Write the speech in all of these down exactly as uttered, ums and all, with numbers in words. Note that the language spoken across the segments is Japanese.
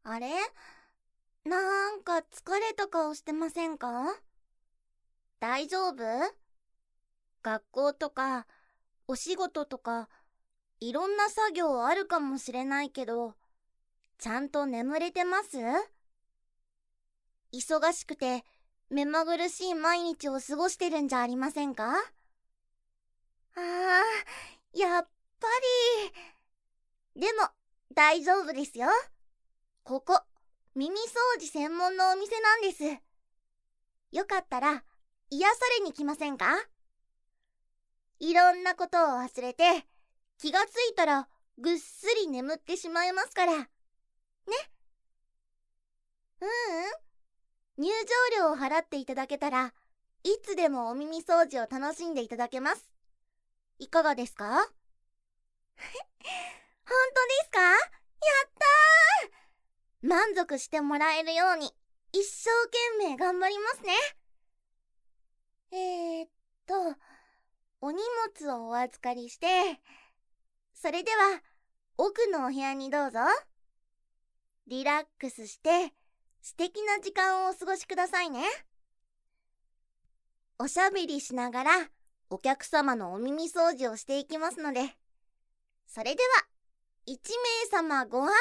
あれ？なんか疲れた顔してませんか？大丈夫？学校とかお仕事とかいろんな作業あるかもしれないけど、ちゃんと眠れてます？忙しくて目まぐるしい毎日を過ごしてるんじゃありませんか？あー、やっぱり。でも大丈夫ですよ。ここ耳掃除専門のお店なんです。よかったら癒されに来ませんか？いろんなことを忘れて気がついたらぐっすり眠ってしまいますからね。ううん、入場料を払っていただけたらいつでもお耳掃除を楽しんでいただけます。いかがですか？本当ですか？やったー！満足してもらえるように一生懸命頑張りますね。えーっとお荷物をお預かりして、それでは奥のお部屋にどうぞ。リラックスして素敵な時間をお過ごしくださいね。おしゃべりしながらお客様のお耳掃除をしていきますので、それではいちめいさまご案内。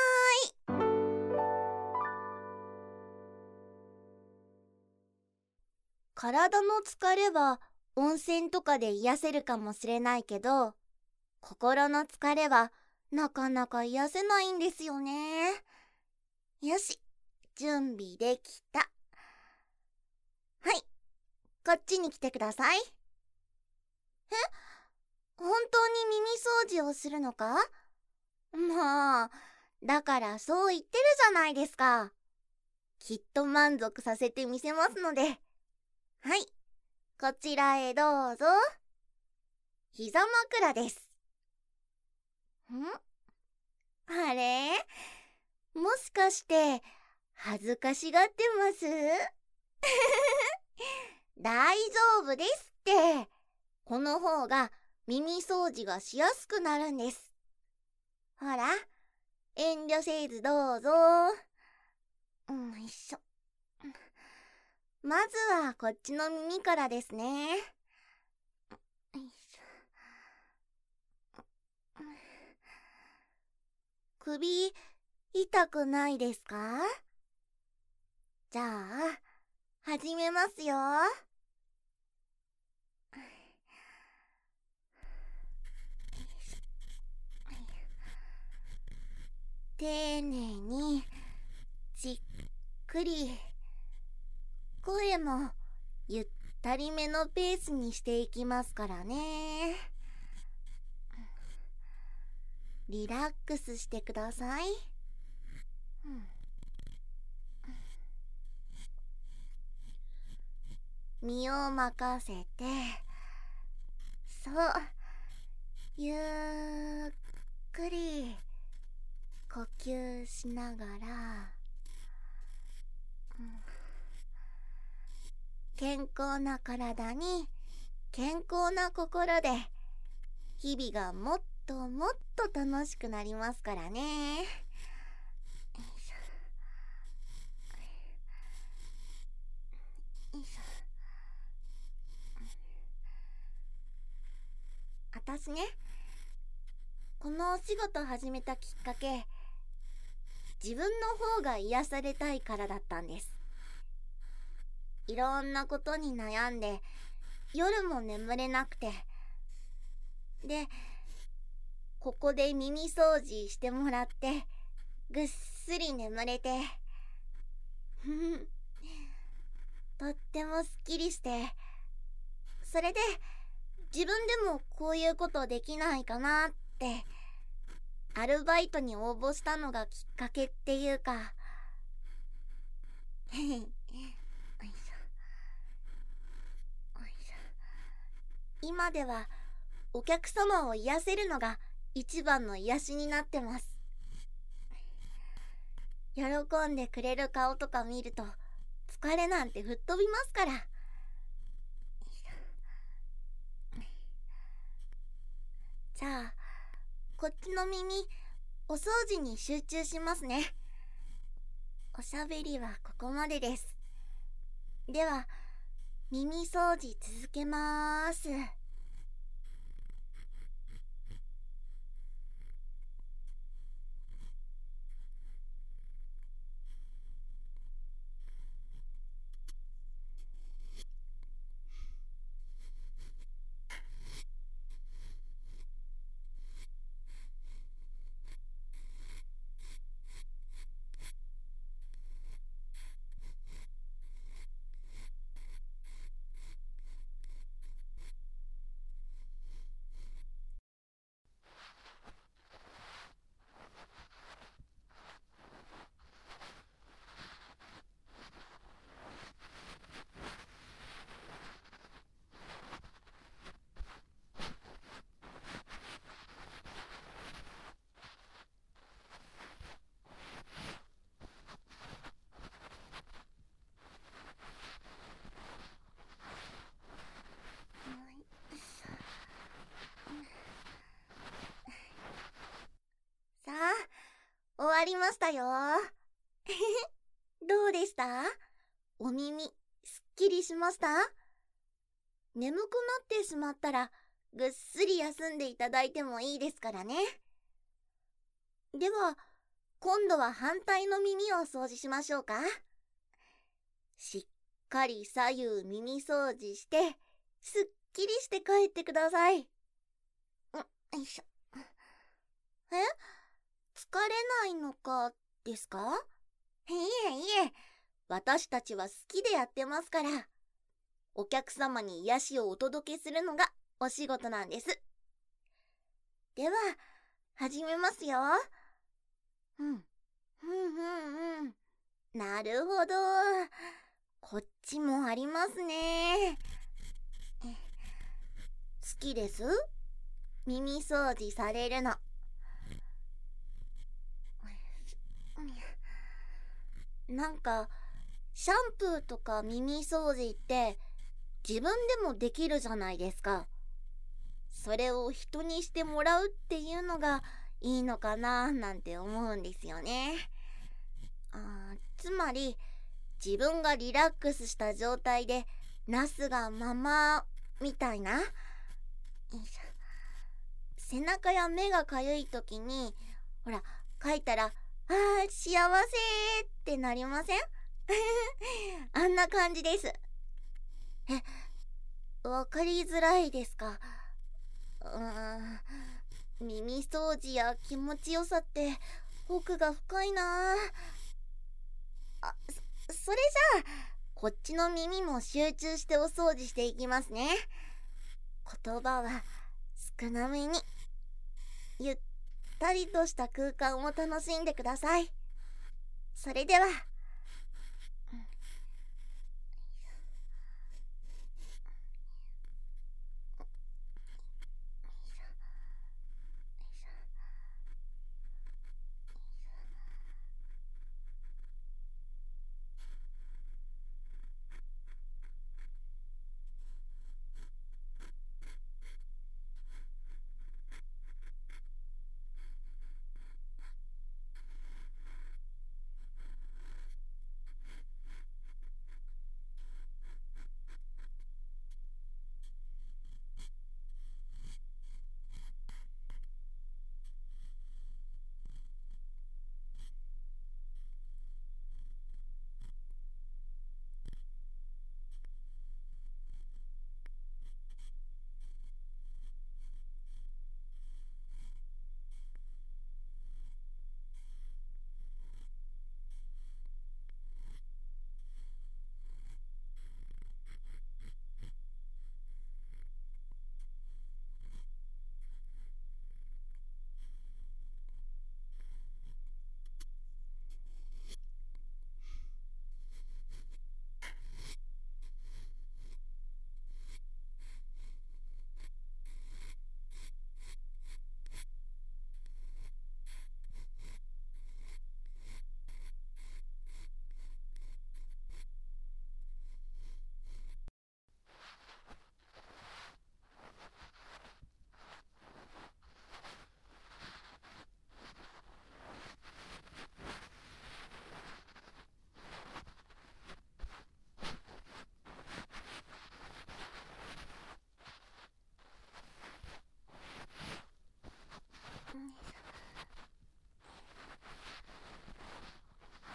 体の疲れは温泉とかで癒せるかもしれないけど、心の疲れはなかなか癒せないんですよね。よし、準備できた。はい、こっちに来てください。え、本当に耳掃除をするのか？まあ、だからそう言ってるじゃないですか。きっと満足させてみせますので。はい、こちらへどうぞ。膝枕です。ん？あれ？もしかして恥ずかしがってます？大丈夫ですって。この方が耳掃除がしやすくなるんです。ほら、遠慮せずどうぞ。よいしょ。まずはこっちの耳からですね。よいしょ。首痛くないですか？じゃあ始めますよ。丁寧にじっくり、声もゆったりめのペースにしていきますからね。リラックスしてください。うん、身を任せて、そう、ゆっくり呼吸しながら、うん、健康な体に健康な心で日々がもっともっと楽しくなりますからね。あたしね、このお仕事始めたきっかけ、自分の方が癒されたいからだったんです。いろんなことに悩んで夜も眠れなくて、でここで耳掃除してもらってぐっすり眠れてとってもすっきりして、それで自分でもこういうことできないかなってアルバイトに応募したのがきっかけっていうか今ではお客様を癒せるのが一番の癒しになってます。喜んでくれる顔とか見ると疲れなんて吹っ飛びますから。じゃあこっちの耳お掃除に集中しますね。 おしゃべりはここまでです。では、耳掃除続けまーす。さあ、終わりましたよ。どうでした？お耳、すっきりしました？眠くなってしまったら、ぐっすり休んでいただいてもいいですからね。では、今度は反対の耳を掃除しましょうか。しっかり左右耳掃除して、すっきりして帰ってください。ん、よいしょ。え？疲れないのかですか？いえいえ、私たちは好きでやってますから。お客様に癒しをお届けするのがお仕事なんです。では、始めますよ。うん、ふんふんふん。なるほど。こっちもありますね。好きです？耳掃除されるの。なんか、シャンプーとか耳掃除って自分でもできるじゃないですか。それを人にしてもらうっていうのがいいのかななんて思うんですよね。あー、つまり自分がリラックスした状態でなすがままみたいな。よいしょ。背中や目がかゆい時にほら書いたら、あー幸せってなりません？あんな感じです。え、わかりづらいですか？うーん、耳掃除や気持ちよさって奥が深いなあ。そ、それじゃあこっちの耳も集中してお掃除していきますね。言葉は少なめに、ゆったりとした空間を楽しんでください。それでは。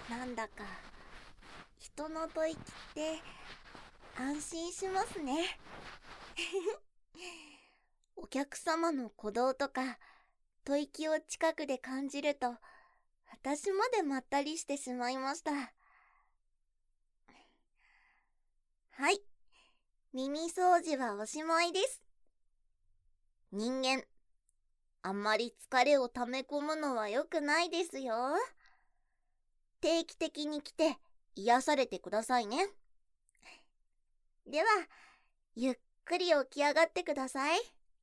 なんだか人の吐息って安心しますね。お客様の鼓動とか吐息を近くで感じると私までまったりしてしまいました。はい、耳掃除はおしまいです。人間、あんまり疲れを溜め込むのは良くないですよ。定期的に来て癒されてくださいね。では、ゆっくり起き上がってください。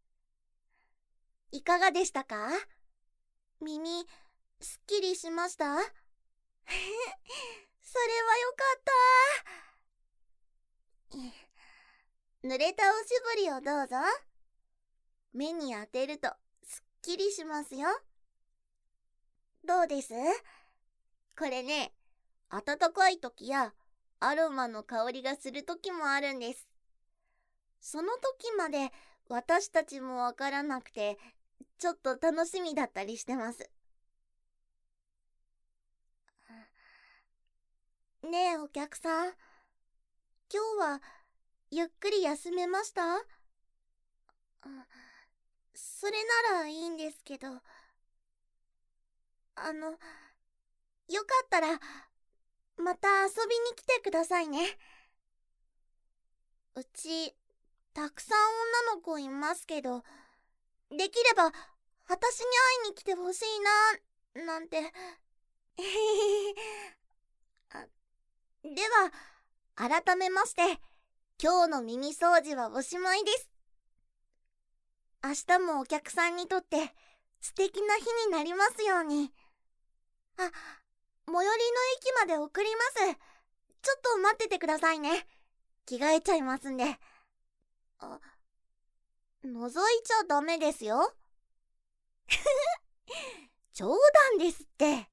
いかがでしたか？耳、すっきりしました？それはよかった。濡れたおしぼりをどうぞ。目に当てるとすっきりしますよ。どうです？これね、暖かい時やアロマの香りがする時もあるんです。その時まで私たちもわからなくて、ちょっと楽しみだったりしてます。ねえお客さん、今日はゆっくり休めました？あ、それならいいんですけど、あの、よかったらまた遊びに来てくださいね。うちたくさん女の子いますけど、できれば私に会いに来てほしいななんて。あ、では改めまして、今日の耳掃除はおしまいです。明日もお客さんにとって素敵な日になりますように。あ、最寄りの駅まで送ります。ちょっと待っててくださいね。着替えちゃいますんで。あ、覗いちゃダメですよ。冗談ですって。